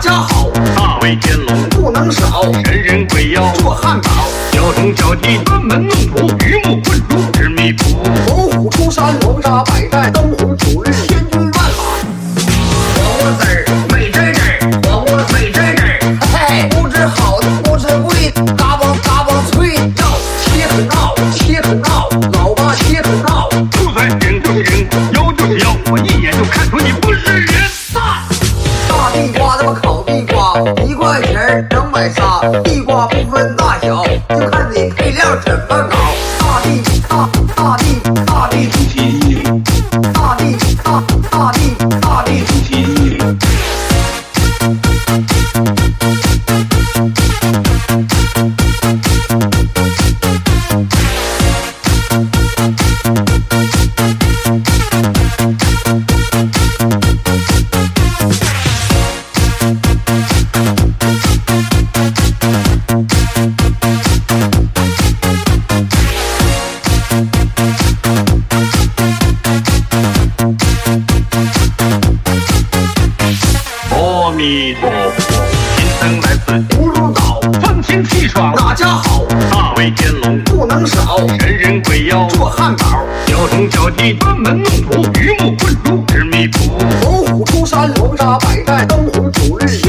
家好， 大威天龙不能少， 人人贵要做汉堡， 小中小弟专门弄土，鱼目混珠吃米谱。 猛虎出山，龙沙百战，灯红酒绿，千军万马。黄瓜子儿美滋滋，黄瓜美滋滋，嘿，不知好的不知贵，嘎嘣嘎嘣脆，闹切可闹，切可闹，老爸切可闹。 就算人就是人，妖就是妖，我一眼就看出你不是人。 大地瓜他妈烤地瓜，1块钱能买仨。地瓜不分大小，就看你配料怎么搞。大地大大地大地出奇迹，大地大大地大地出奇迹。 阿弥陀佛，贫僧来自葫芦岛， 欢天气爽， 哪家好？ 大威天龙不能少， 人人贵要做汉堡， 小中小弟专门弄土，鱼目混珠吃米谱。 猛虎出山，龙沙百战，灯红酒绿。